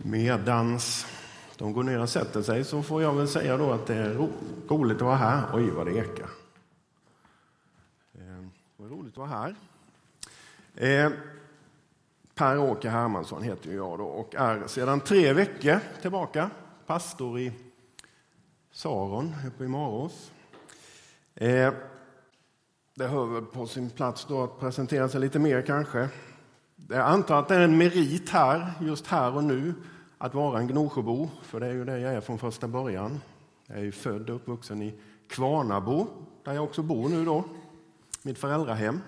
Medans de går ner och sätter sig så får jag väl säga då att det är roligt att vara här. Oj, vad det ekar. Det är roligt att vara här. Per-Åke Hermansson heter jag då och är sedan 3 veckor tillbaka pastor i Saron uppe i Marås. Det hör väl på sin plats då att presentera sig lite mer kanske. Jag antar att det är en merit här, just här och nu, att vara en Gnosjöbo. För det är ju det jag är från första början. Jag är ju född och uppvuxen i Kvarnabo, där jag också bor nu då. Mitt föräldrahem.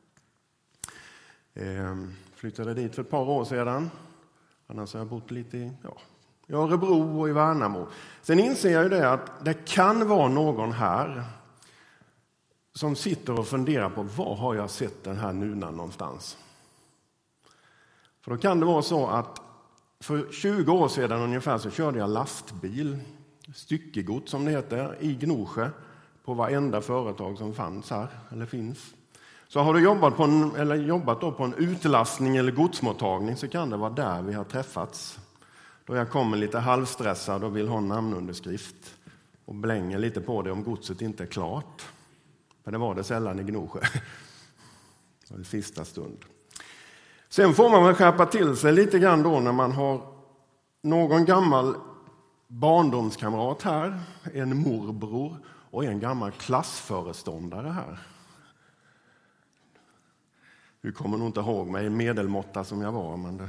Flyttade dit för ett par år sedan. Annars har jag bott lite i Örebro och i Värnamo. Sen inser jag ju det att det kan vara någon här som sitter och funderar på var har jag sett den här nunan någonstans. För då kan det vara så att för 20 år sedan ungefär så körde jag lastbil, styckegods som det heter, i Gnosjö på varenda företag som fanns här eller finns. Så har du jobbat på en utlastning eller godsmottagning så kan det vara där vi har träffats. Då jag kommer lite halvstressad och vill ha en namnunderskrift och blänger lite på det om godset inte är klart. Men det var det sällan i Gnosjö. Det var det sista stund. Sen får man väl skärpa till sig lite grann då när man har någon gammal barndomskamrat här, en morbror och en gammal klassföreståndare här. Du kommer nog inte ihåg mig, medelmåtta som jag var, men det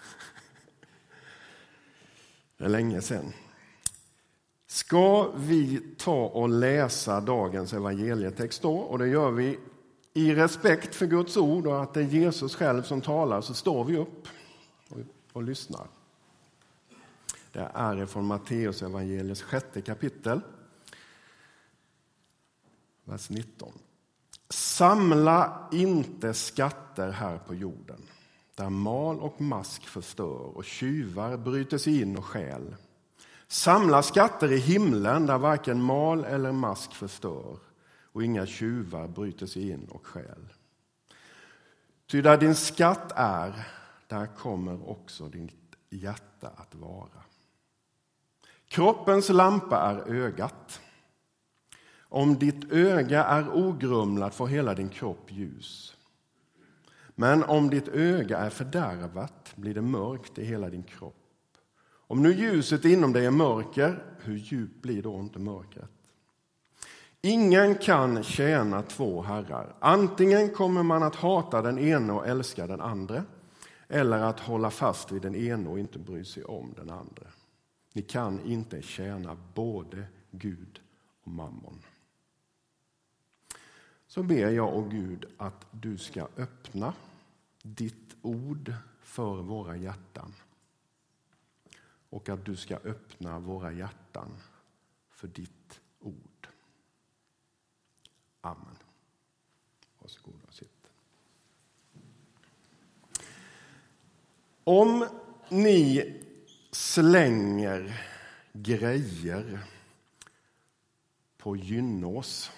är länge sedan. Ska vi ta och läsa dagens evangelietext då? Och det gör vi i respekt för Guds ord och att det är Jesus själv som talar, så står vi upp och lyssnar. Det är från Matteus evangeliets 6:e kapitel, vers 19. Samla inte skatter här på jorden, där mal och mask förstör och tjuvar bryter sig in och stjäl. Samla skatter i himlen, där varken mal eller mask förstör och inga tjuvar bryter sig in och stjäl. Ty där din skatt är, där kommer också ditt hjärta att vara. Kroppens lampa är ögat. Om ditt öga är ogrumlat får hela din kropp ljus. Men om ditt öga är fördärvat blir det mörkt i hela din kropp. Om nu ljuset inom dig är mörker, hur djupt blir då inte mörkret? Ingen kan tjäna 2 herrar. Antingen kommer man att hata den ene och älska den andra, eller att hålla fast vid den ene och inte bry sig om den andra. Ni kan inte tjäna både Gud och mammon. Så ber jag, å Gud, att du ska öppna ditt ord för våra hjärtan. Och att du ska öppna våra hjärtan för ditt ord. Amen. Varsågod och sitt. Om ni slänger grejer på Gynnås.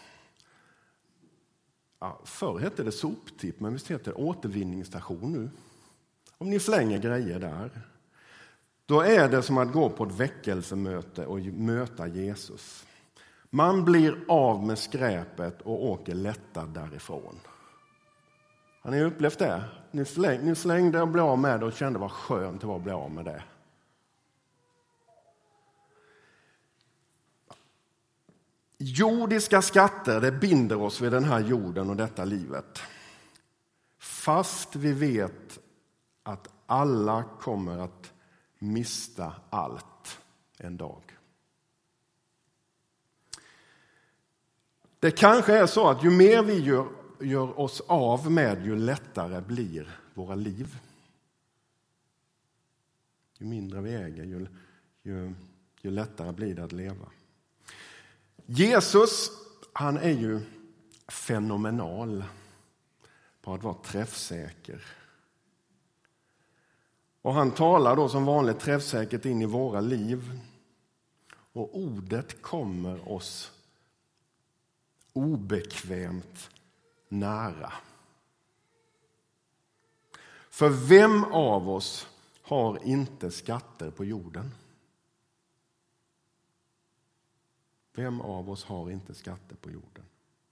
Förr hette det soptipp, men visst heter det återvinningsstation nu. Om ni slänger grejer där, då är det som att gå på ett väckelsemöte och möta Jesus. Man blir av med skräpet och åker lättad därifrån. Har ni upplevt det? Ni slängde och blev av med det och kände vad skönt det var att bli av med det. Jordiska skatter, det binder oss vid den här jorden och detta livet. Fast vi vet att alla kommer att mista allt en dag. Det kanske är så att ju mer vi gör oss av med, ju lättare blir våra liv. Ju mindre vi äger, ju lättare blir det att leva. Jesus, han är ju fenomenal på att vara träffsäker. Och han talar då som vanligt träffsäkert in i våra liv. Och ordet kommer oss obekvämt nära. För vem av oss har inte skatter på jorden? Vem av oss har inte skatter på jorden?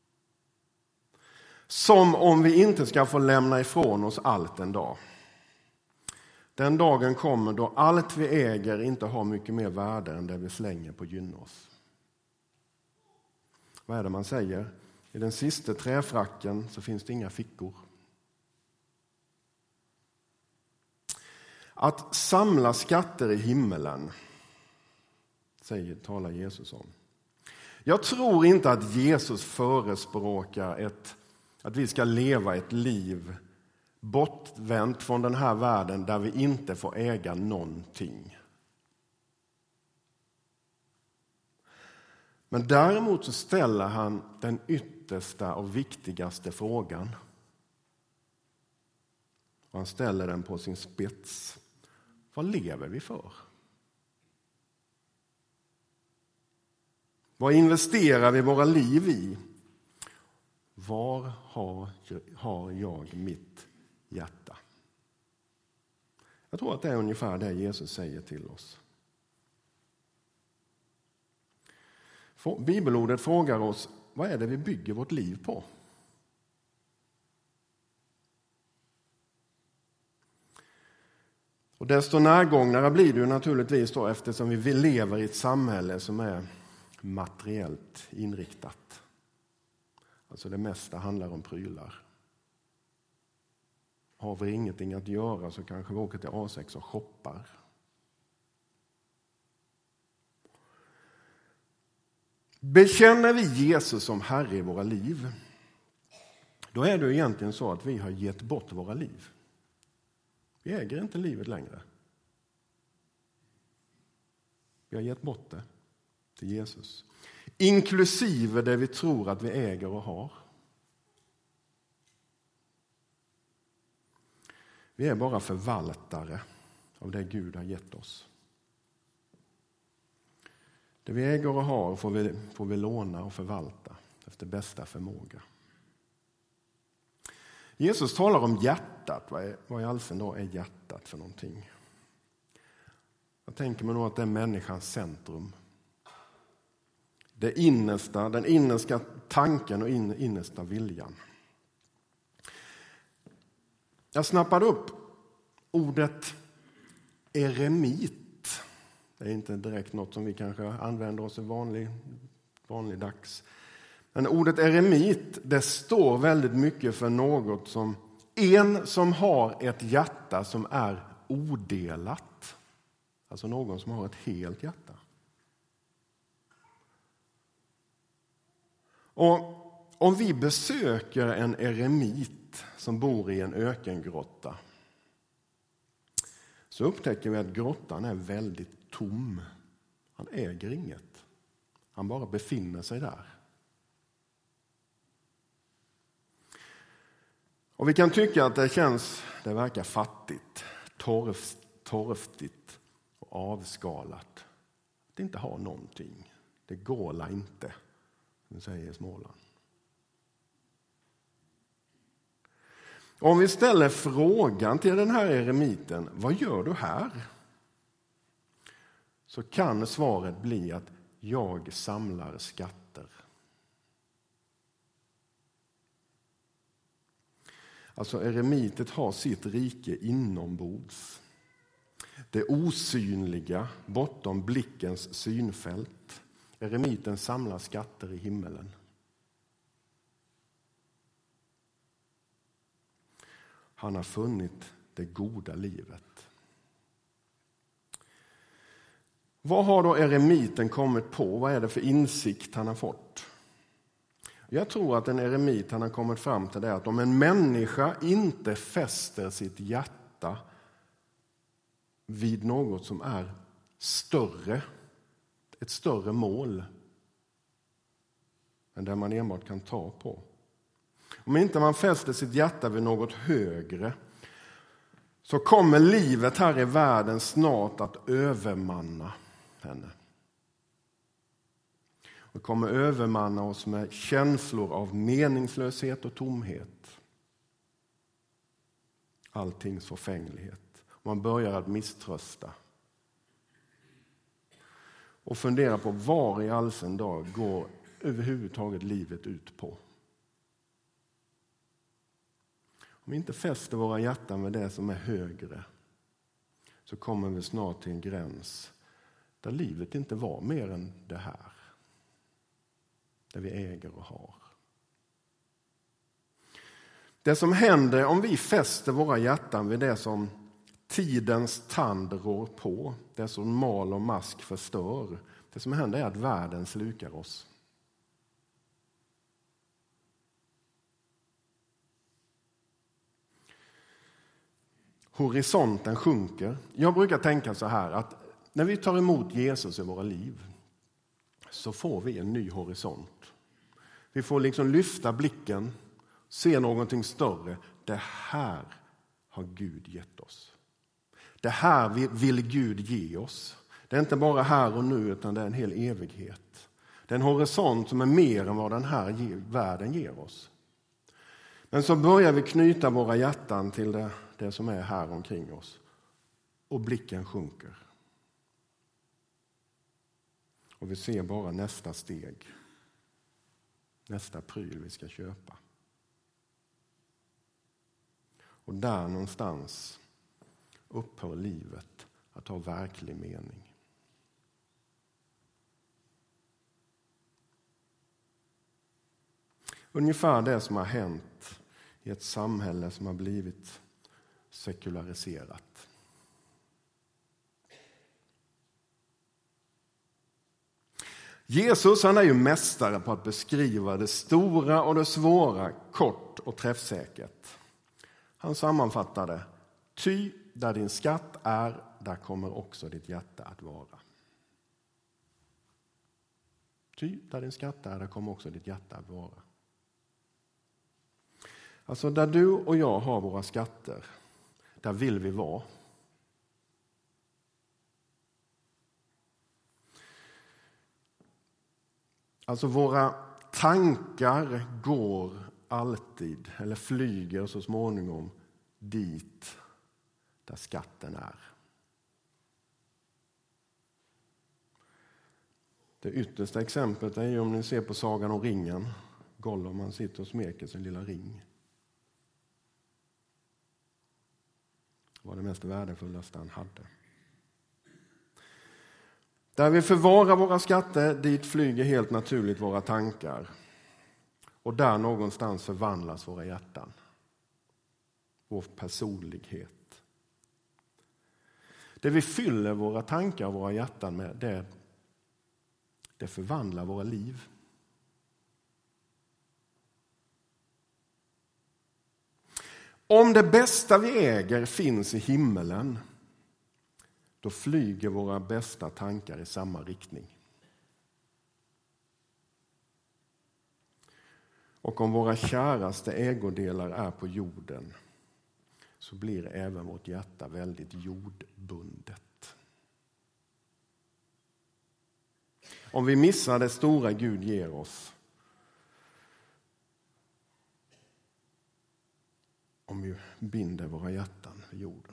Som om vi inte ska få lämna ifrån oss allt en dag. Den dagen kommer då allt vi äger inte har mycket mer värde än det vi slänger på gynnos. Vad är det man säger? I den sista träfracken så finns det inga fickor. Att samla skatter i himmelen, talar Jesus om. Jag tror inte att Jesus förespråkar att vi ska leva ett liv bortvänt från den här världen där vi inte får äga någonting. Men däremot så ställer han den yttersta och viktigaste frågan. Och han ställer den på sin spets. Vad lever vi för? Vad investerar vi våra liv i? Var har jag mitt hjärta? Jag tror att det är ungefär det Jesus säger till oss. Bibelordet frågar oss, vad är det vi bygger vårt liv på? Och desto närgångnare blir det ju naturligtvis då, eftersom vi lever i ett samhälle som är materiellt inriktat. Alltså det mesta handlar om prylar. Har vi ingenting att göra så kanske vi åker till A6 och shoppar. Bekänner vi Jesus som Herre i våra liv, då är det egentligen så att vi har gett bort våra liv. Vi äger inte livet längre. Vi har gett bort det till Jesus. Inklusive det vi tror att vi äger och har. Vi är bara förvaltare av det Gud har gett oss. Det vi äger och har får vi låna och förvalta efter bästa förmåga. Jesus talar om hjärtat. Vad i all sin då är hjärtat för någonting? Jag tänker mig nog att det är människans centrum. Det innersta, den innersta tanken och innersta viljan. Jag snappade upp ordet eremit. Det är inte direkt något som vi kanske använder oss i vanligdags. Men ordet eremit, det står väldigt mycket för något som en som har ett hjärta som är odelat. Alltså någon som har ett helt hjärta. Och om vi besöker en eremit som bor i en ökengrotta, så upptäcker vi att grottan är väldigt tom. Han äger inget. Han bara befinner sig där. Och vi kan tycka att det verkar fattigt, torftigt och avskalat. Att inte ha någonting. Det går inte, som säger i Småland. Om vi ställer frågan till den här eremiten, vad gör du här? Så kan svaret bli att jag samlar skatter. Alltså eremitet har sitt rike inombords. Det osynliga bortom blickens synfält. Eremiten samlar skatter i himmelen. Han har funnit det goda livet. Vad har då eremiten kommit på? Vad är det för insikt han har fått? Jag tror att en eremit han har kommit fram till det att om en människa inte fäster sitt hjärta vid något som är större, ett större mål än där man enbart kan ta på. Om inte man fäster sitt hjärta vid något högre, så kommer livet här i världen snart att övermanna henne. Och kommer övermanna oss med känslor av meningslöshet och tomhet. Alltings förfänglighet. Man börjar att misströsta. Och fundera på var i all sin dag går överhuvudtaget livet ut på. Om vi inte fäster våra hjärtan med det som är högre, så kommer vi snart till en gräns där livet inte var mer än det här. Det vi äger och har. Det som händer om vi fäster våra hjärtan vid det som tidens tand rår på, det som mal och mask förstör, det som händer är att världen slukar oss. Horisonten sjunker. Jag brukar tänka så här att när vi tar emot Jesus i våra liv så får vi en ny horisont. Vi får liksom lyfta blicken, se någonting större. Det här har Gud gett oss. Det här vill Gud ge oss. Det är inte bara här och nu, utan det är en hel evighet. Det är en horisont som är mer än vad den här världen ger oss. Men så börjar vi knyta våra hjärtan till det som är här omkring oss. Och blicken sjunker. Och vi ser bara nästa steg. Nästa pryl vi ska köpa. Och där någonstans upphör livet att ha verklig mening. Ungefär det som har hänt i ett samhälle som har blivit sekulariserat. Jesus, han är ju mästare på att beskriva det stora och det svåra kort och träffsäkert. Han sammanfattade: ty där din skatt är, där kommer också ditt hjärta att vara. Ty där din skatt är, där kommer också ditt hjärta att vara. Alltså där du och jag har våra skatter, där vill vi vara. Alltså våra tankar går alltid, eller flyger så småningom, dit där skatten är. Det yttersta exemplet är ju om ni ser på Sagan om ringen. Gollum, han sitter och smeker sin lilla ring. Det var det mest värdefullaste han hade. Där vi förvarar våra skatter, dit flyger helt naturligt våra tankar. Och där någonstans förvandlas våra hjärtan. Vår personlighet. Det vi fyller våra tankar och våra hjärtan med, det förvandlar våra liv. Om det bästa vi äger finns i himmelen, då flyger våra bästa tankar i samma riktning. Och om våra käraste ägodelar är på jorden, så blir även vårt hjärta väldigt jordbundet. Om vi missar det stora Gud ger oss, om vi binder våra hjärtan vid jorden.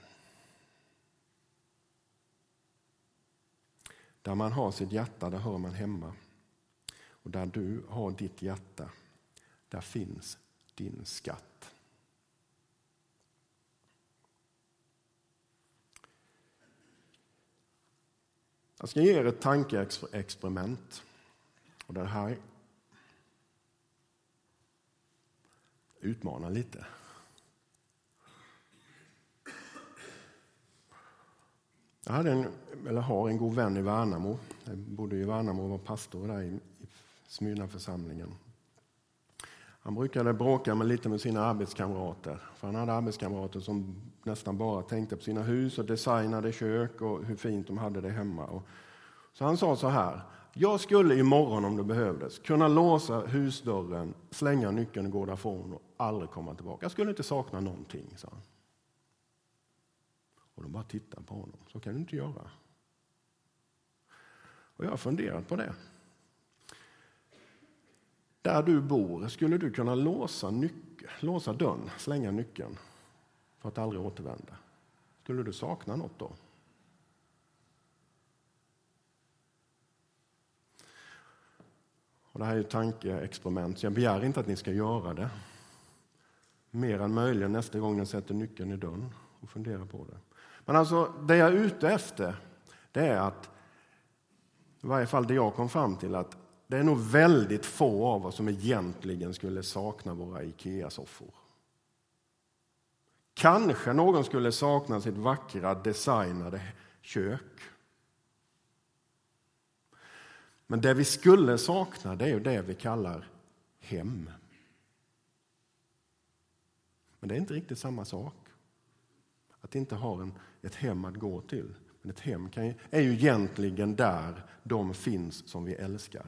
Där man har sitt hjärta, där hör man hemma. Och där du har ditt hjärta, där finns din skatt. Jag ska ge er ett tankeexperiment. Och det här utmanar lite. Jag har en god vän i Värnamo. Jag bodde i Värnamo och var pastor där i Smyrnaförsamlingen. Han brukade bråka lite med sina arbetskamrater. För han hade arbetskamrater som nästan bara tänkte på sina hus och designade kök och hur fint de hade det hemma. Så han sa så här: jag skulle imorgon om det behövdes kunna låsa husdörren, slänga nyckeln och gå därifrån och aldrig komma tillbaka. Jag skulle inte sakna någonting, sa han. Och de bara tittar på honom. Så kan du inte göra. Och jag har funderat på det. Där du bor, skulle du kunna låsa dörren, slänga nyckeln för att aldrig återvända? Skulle du sakna något då? Och det här är ett tankeexperiment, så jag begär inte att ni ska göra det. Mer än möjligen nästa gång ni sätter nyckeln i dörren och funderar på det. Men alltså, det jag är ute efter, det är att, i varje fall det jag kom fram till, att det är nog väldigt få av oss som egentligen skulle sakna våra IKEA-soffor. Kanske någon skulle sakna sitt vackra designade kök. Men det vi skulle sakna, det är ju det vi kallar hem. Men det är inte riktigt samma sak. Att inte ha ett hem att gå till. Men ett hem är ju egentligen där de finns som vi älskar.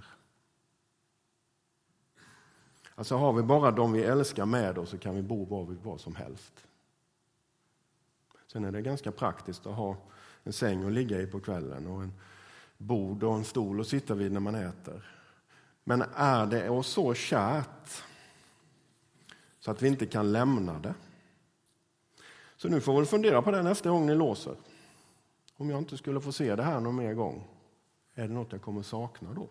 Alltså har vi bara de vi älskar med oss så kan vi bo var som helst. Sen är det ganska praktiskt att ha en säng att ligga i på kvällen och en bord och en stol att sitta vid när man äter. Men är det oss så kärt så att vi inte kan lämna det? Så nu får vi fundera på det nästa gång ni låser. Om jag inte skulle få se det här någon mer gång, är det något jag kommer sakna då?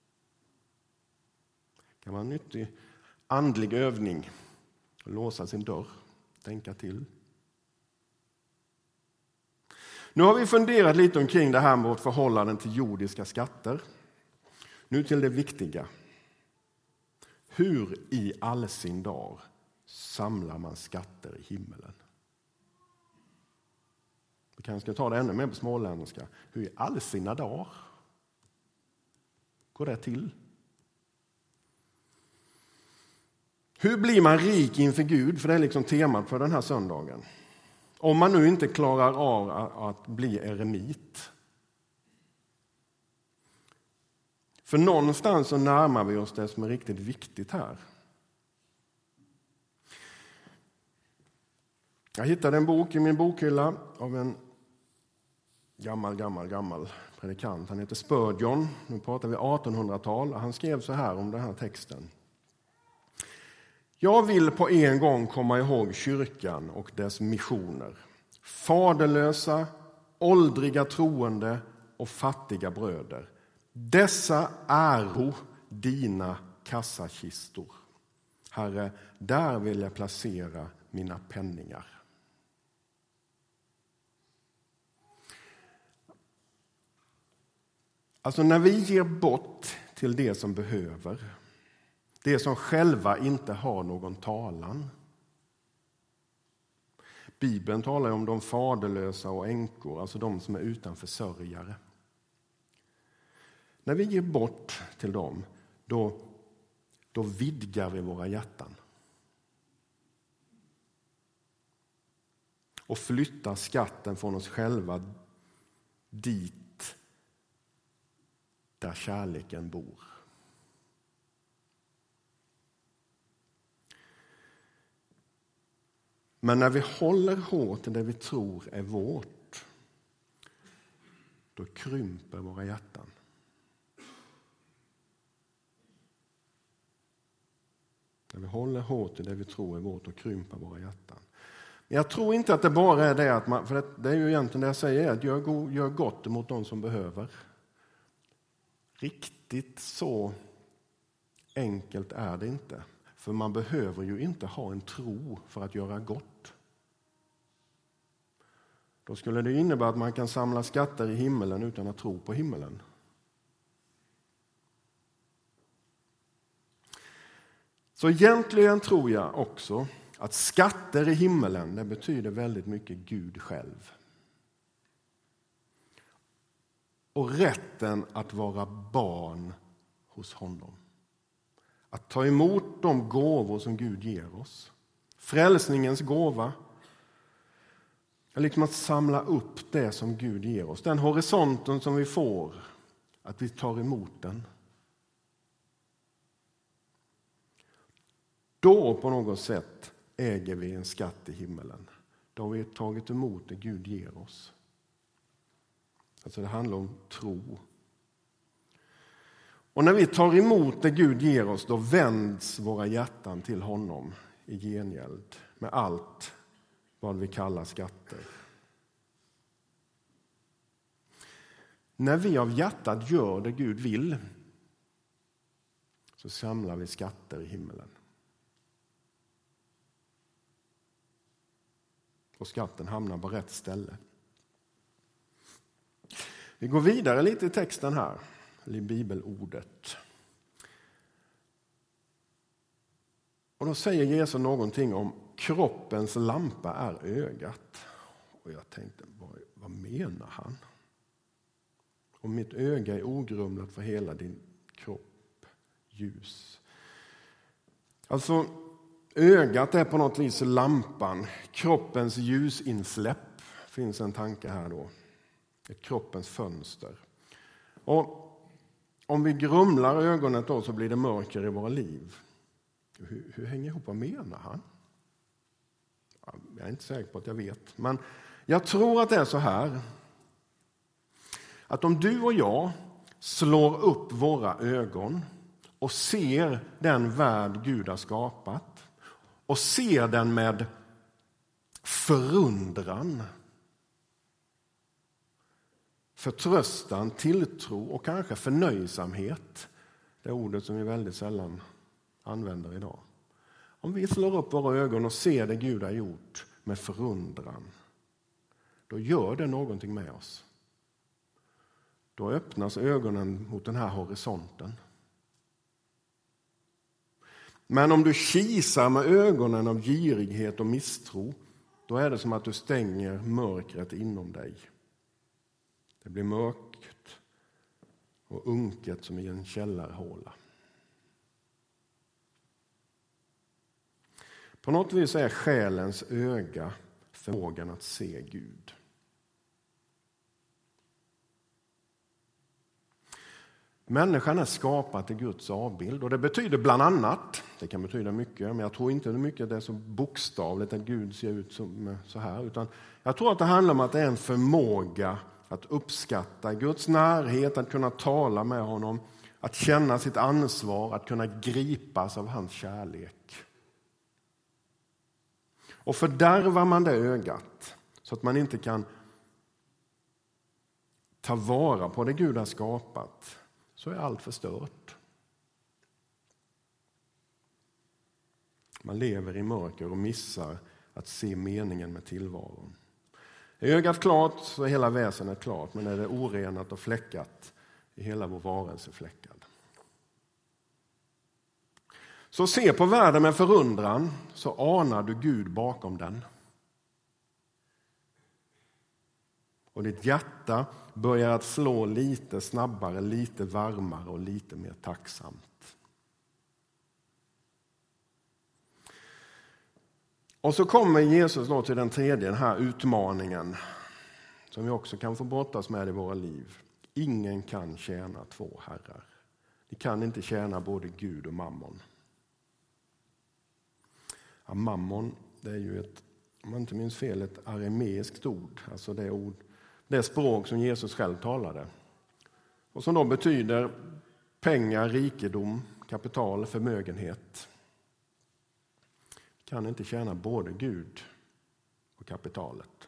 Det kan vara en nyttig andlig övning att låsa sin dörr, tänka till. Nu har vi funderat lite omkring det här med vårt förhållande till jordiska skatter. Nu till det viktiga. Hur i all sin dag samlar man skatter i himmelen? Vi kanske ska ta det ännu mer på småländska. Hur i all sina dagar går det till? Hur blir man rik inför Gud? För det är liksom temat för den här söndagen. Om man nu inte klarar av att bli eremit. För någonstans så närmar vi oss det som är riktigt viktigt här. Jag hittade en bok i min bokhylla av en gammal predikant. Han heter Spurgeon. Nu pratar vi 1800-tal. Han skrev så här om den här texten. Jag vill på en gång komma ihåg kyrkan och dess missioner. Faderlösa, åldriga troende och fattiga bröder. Dessa äro dina kassakistor. Herre, där vill jag placera mina penningar. Alltså när vi ger bort till det som behöver, det som själva inte har någon talan. Bibeln talar om de faderlösa och änkor, alltså de som är utan försörjare. När vi ger bort till dem, då vidgar vi våra hjärtan. Och flyttar skatten från oss själva dit där kärleken bor. Men när vi håller hårt till det vi tror är vårt, då krymper våra hjärtan. När vi håller hårt till det vi tror är vårt, då krymper våra hjärtan. Men jag tror inte att det bara är det att man, för det är ju egentligen det jag säger, att gör gott mot de som behöver. Riktigt så enkelt är det inte. För man behöver ju inte ha en tro för att göra gott. Då skulle det innebära att man kan samla skatter i himmelen utan att tro på himmelen. Så egentligen tror jag också att skatter i himmelen, det betyder väldigt mycket Gud själv. Och rätten att vara barn hos honom. Att ta emot de gåvor som Gud ger oss. Frälsningens gåva. Liksom att samla upp det som Gud ger oss. Den horisonten som vi får. Att vi tar emot den. Då på något sätt äger vi en skatt i himmelen. Då har vi tagit emot det Gud ger oss. Alltså det handlar om tro. Och när vi tar emot det Gud ger oss, då vänds våra hjärtan till honom i gengäld med allt vad vi kallar skatter. När vi av hjärtat gör det Gud vill, så samlar vi skatter i himmelen. Och skatten hamnar på rätt ställe. Vi går vidare lite i texten här, i bibelordet. Och då säger Jesus någonting om kroppens lampa är ögat. Och jag tänkte, vad menar han? Om mitt öga är ogrumlat för hela din kropp, ljus. Alltså, ögat är på något vis lampan, kroppens ljusinsläpp, finns en tanke här då. Ett kroppens fönster. Och om vi grumlar ögonen då så blir det mörker i våra liv. Hur hänger ihop? Vad menar han? Jag är inte säker på att jag vet. Men jag tror att det är så här. Att om du och jag slår upp våra ögon och ser den värld Gud har skapat och ser den med förundran, förtröstan, tilltro och kanske förnöjsamhet, det ordet som vi väldigt sällan använder idag. Om vi slår upp våra ögon och ser det Gud har gjort med förundran, då gör det någonting med oss. Då öppnas ögonen mot den här horisonten. Men om du kisar med ögonen av girighet och misstro, då är det som att du stänger mörkret inom dig. Det blir mörkt och unket som i en källarhåla. På något vis är själens öga förmågan att se Gud. Människan är skapad till Guds avbild och det betyder bland annat, det kan betyda mycket, men jag tror inte mycket det är så bokstavligt att Gud ser ut som så här, utan jag tror att det handlar om att det är en förmåga att uppskatta Guds närhet, att kunna tala med honom, att känna sitt ansvar, att kunna gripas av hans kärlek. Och fördärvar man det ögat så att man inte kan ta vara på det Gud har skapat, så är allt förstört. Man lever i mörker och missar att se meningen med tillvaron. Är ögat klart så är hela väsenet klart, men är det orenat och fläckat är hela vår varelse fläckad. Så se på världen med förundran, så anar du Gud bakom den. Och ditt hjärta börjar att slå lite snabbare, lite varmare och lite mer tacksamt. Och så kommer Jesus då till den tredje, den här utmaningen som vi också kan få brottas med i våra liv. Ingen kan tjäna två herrar. Ni kan inte tjäna både Gud och mammon. Ja, mammon, det är ju ett, om man inte minns fel, ett arameiskt ord. Alltså det språk som Jesus själv talade. Och som då betyder pengar, rikedom, kapital, förmögenhet. Kan inte tjäna både Gud och kapitalet.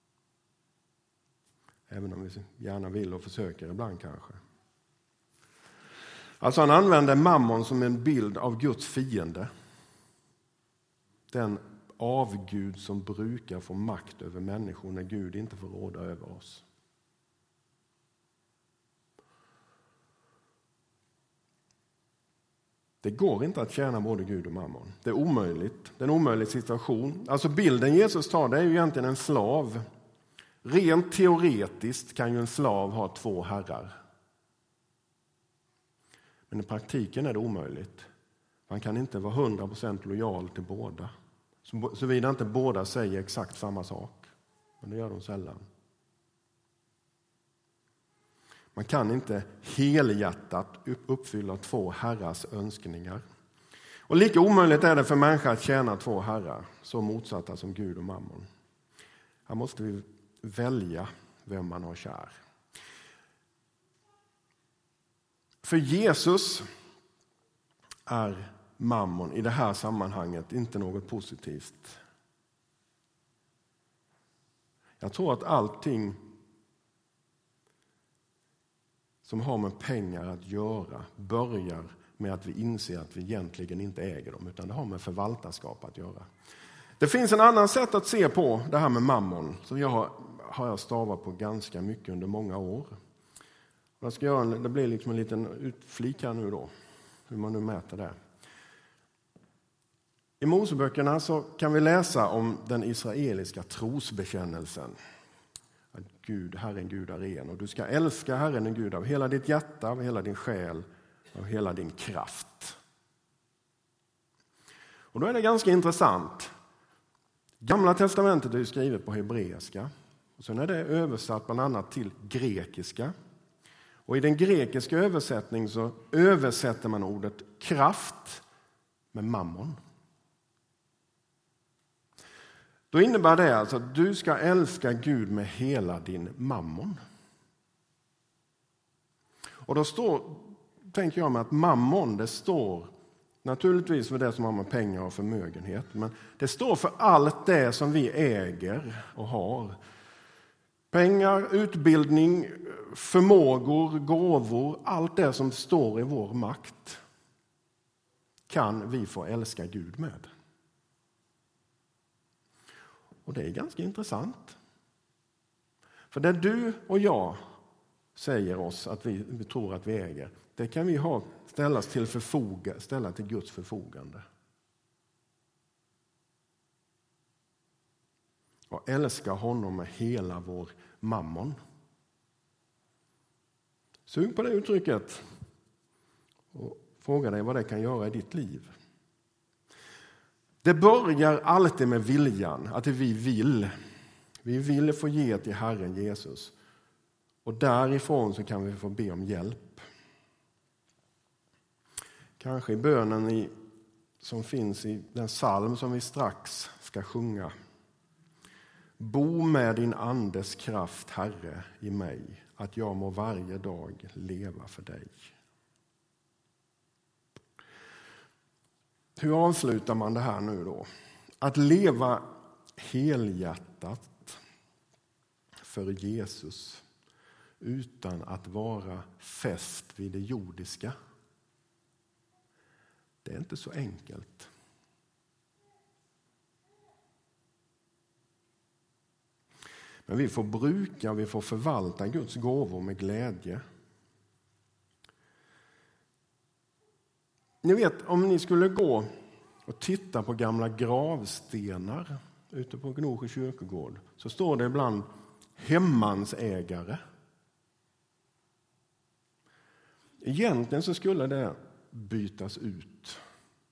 Även om vi gärna vill och försöker ibland kanske. Alltså han använder mammon som en bild av Guds fiende. Den avgud som brukar få makt över människor när Gud inte får råda över oss. Det går inte att tjäna både Gud och mammon. Det är omöjligt. Det är en omöjlig situation. Alltså bilden Jesus tar, det är ju egentligen en slav. Rent teoretiskt kan ju en slav ha två herrar. Men i praktiken är det omöjligt. Man kan inte vara 100% lojal till båda. Såvida inte båda säger exakt samma sak. Men det gör de sällan. Man kan inte helhjärtat uppfylla två herrars önskningar. Och lika omöjligt är det för människor att tjäna två herrar, så motsatta som Gud och mammon. Här måste vi välja vem man har kär. För Jesus är mammon i det här sammanhanget inte något positivt. Jag tror att allting som har med pengar att göra börjar med att vi inser att vi egentligen inte äger dem, utan det har med förvaltarskap att göra. Det finns en annan sätt att se på det här med mammon som jag har stavat på ganska mycket under många år. Jag ska göra det blir liksom en liten utflik här nu då, hur man nu mäter det. I Moseböckerna så kan vi läsa om den israeliska trosbekännelsen. Att Gud, Herren Gud är en, och du ska älska Herren din Gud av hela ditt hjärta, av hela din själ, av hela din kraft. Och då är det ganska intressant. Gamla testamentet är ju skrivet på hebreiska, och sen är det översatt bland annat till grekiska. Och i den grekiska översättningen så översätter man ordet kraft med mammon. Då innebär det alltså att du ska älska Gud med hela din mammon. Och då tänker jag mig att mammon, det står naturligtvis för det som har med pengar och förmögenhet, men det står för allt det som vi äger och har. Pengar, utbildning, förmågor, gåvor, allt det som står i vår makt kan vi få älska Gud med. Och det är ganska intressant. För det du och jag säger oss att vi tror att vi äger, det kan vi ställa till Guds förfogande. Och älska honom med hela vår mammon. Sug på det uttrycket och fråga dig vad det kan göra i ditt liv. Det börjar alltid med viljan, att vi vill få ge till Herren Jesus. Och därifrån så kan vi få be om hjälp. Kanske i bönen som finns i den psalm som vi strax ska sjunga. Bo med din andes kraft, Herre, i mig, att jag må varje dag leva för dig. Hur avslutar man det här nu då? Att leva helhjärtat för Jesus utan att vara fäst vid det jordiska. Det är inte så enkelt. Men vi får bruka, vi får förvalta Guds gåvor med glädje. Ni vet, om ni skulle gå och titta på gamla gravstenar ute på Gnosjö kyrkogård, så står det ibland hemmansägare. Egentligen så skulle det bytas ut.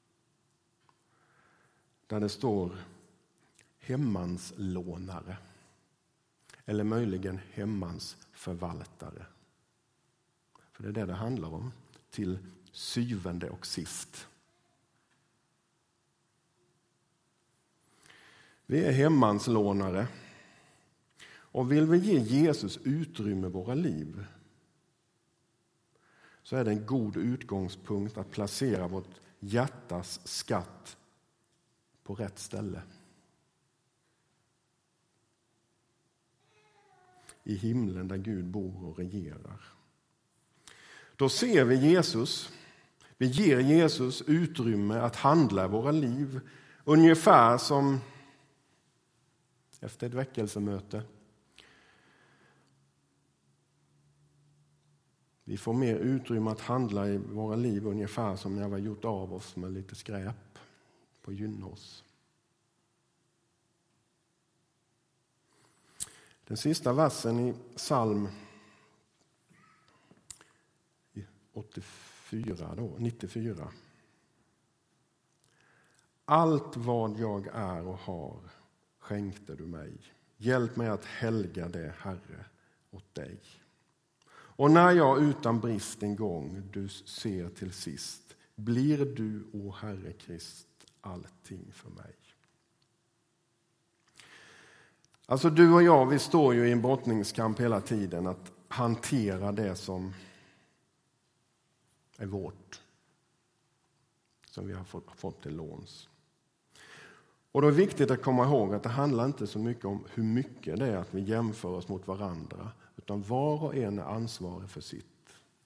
Där det står hemmanslånare. Eller möjligen hemmansförvaltare. För det är det handlar om till syvende och sist. Vi är hemmanslånare. Och vill vi ge Jesus utrymme i våra liv, så är det en god utgångspunkt att placera vårt hjärtas skatt på rätt ställe. I himlen där Gud bor och regerar. Då ser vi Jesus. Vi ger Jesus utrymme att handla i våra liv. Ungefär som efter ett väckelsemöte. Vi får mer utrymme att handla i våra liv ungefär som när vi har gjort av oss med lite skräp på Gynnås. Den sista versen i psalm 94. Allt vad jag är och har skänkte du mig. Hjälp mig att helga det, Herre, åt dig. Och när jag utan brist en gång du ser till sist, blir du, o Herre Krist, allting för mig. Alltså du och jag, vi står ju i en brottningskamp hela tiden att hantera det som är vårt. Som vi har fått till låns. Och då är det viktigt att komma ihåg att det handlar inte så mycket om hur mycket det är att vi jämför oss mot varandra. Utan var och en är ansvarig för sitt.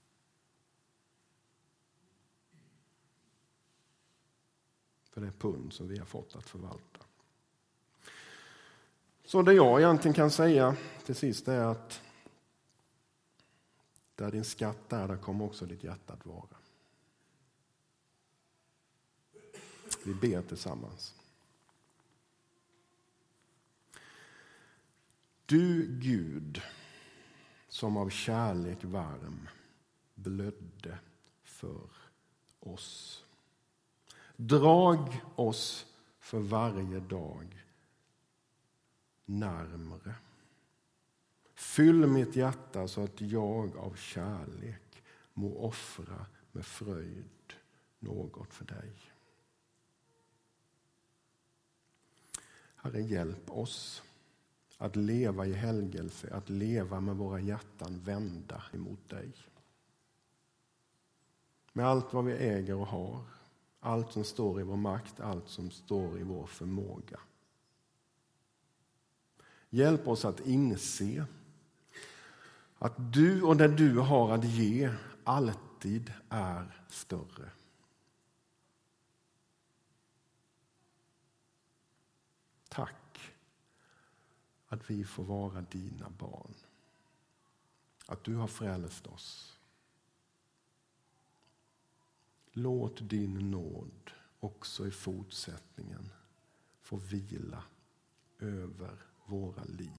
för det pund som vi har fått att förvalta. Så det jag egentligen kan säga till sist är att där din skatt är, där kommer också ditt hjärta att vara. Vi ber tillsammans. Du Gud, som av kärlek varm blödde för oss. Drag oss för varje dag närmare. Fyll mitt hjärta så att jag av kärlek må offra med fröjd något för dig. Herre, hjälp oss att leva i helgelse, att leva med våra hjärtan vända emot dig. Med allt vad vi äger och har, allt som står i vår makt, allt som står i vår förmåga. Hjälp oss att inse att du och det du har att ge alltid är större. Tack att vi får vara dina barn. Att du har frälst oss. Låt din nåd också i fortsättningen få vila över våra liv.